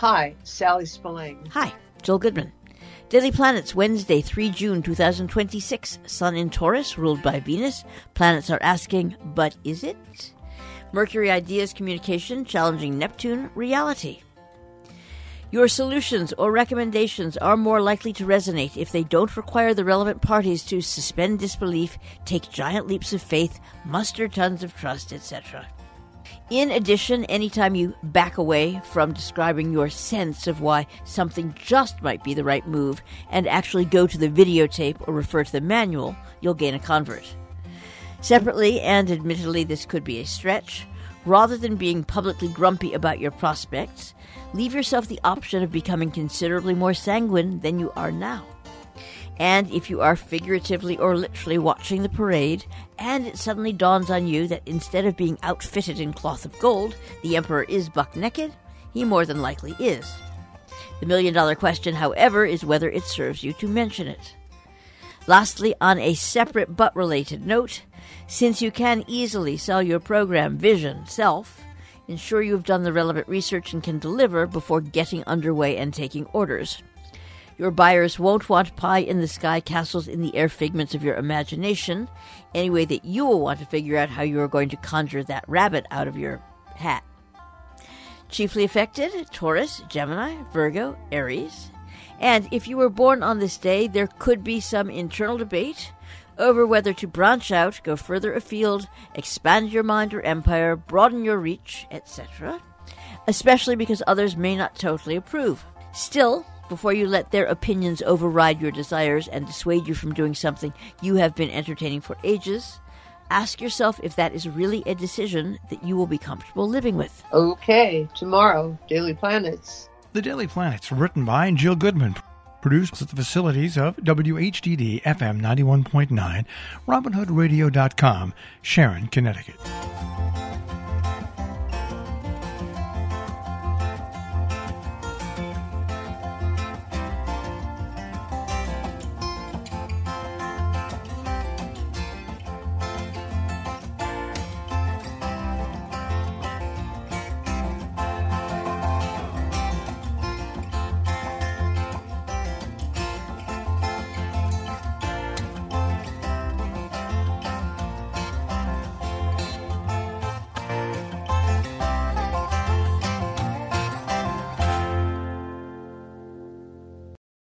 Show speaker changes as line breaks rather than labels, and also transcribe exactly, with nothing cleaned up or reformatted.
Hi, Sally Spillane.
Hi, Jill Goodman. Daily Planets, Wednesday, the third of June, twenty twenty-six. Sun in Taurus, ruled by Venus. Planets are asking, but is it? Mercury, ideas, communication, challenging Neptune, reality. Your solutions or recommendations are more likely to resonate if they don't require the relevant parties to suspend disbelief, take giant leaps of faith, muster tons of trust, et cetera. In addition, anytime you back away from describing your sense of why something just might be the right move and actually go to the videotape or refer to the manual, you'll gain a convert. Separately, and admittedly this could be a stretch, rather than being publicly grumpy about your prospects, leave yourself the option of becoming considerably more sanguine than you are now. And if you are figuratively or literally watching the parade, and it suddenly dawns on you that instead of being outfitted in cloth of gold, the emperor is buck naked, he more than likely is. The million-dollar question, however, is whether it serves you to mention it. Lastly, on a separate but related note, since you can easily sell your program, vision, self, ensure you have done the relevant research and can deliver before getting underway and taking orders. Your buyers won't want pie-in-the-sky castles in the air figments of your imagination, any way that you will want to figure out how you are going to conjure that rabbit out of your hat. Chiefly affected, Taurus, Gemini, Virgo, Aries. And if you were born on this day, there could be some internal debate over whether to branch out, go further afield, expand your mind or empire, broaden your reach, et cetera, especially because others may not totally approve. Still, before you let their opinions override your desires and dissuade you from doing something you have been entertaining for ages, ask yourself if that is really a decision that you will be comfortable living with.
Okay, tomorrow, Daily Planets.
The Daily Planets, written by Jill Goodman, produced at the facilities of W H D D F M ninety-one point nine, Robin Hood Radio dot com, Sharon, Connecticut.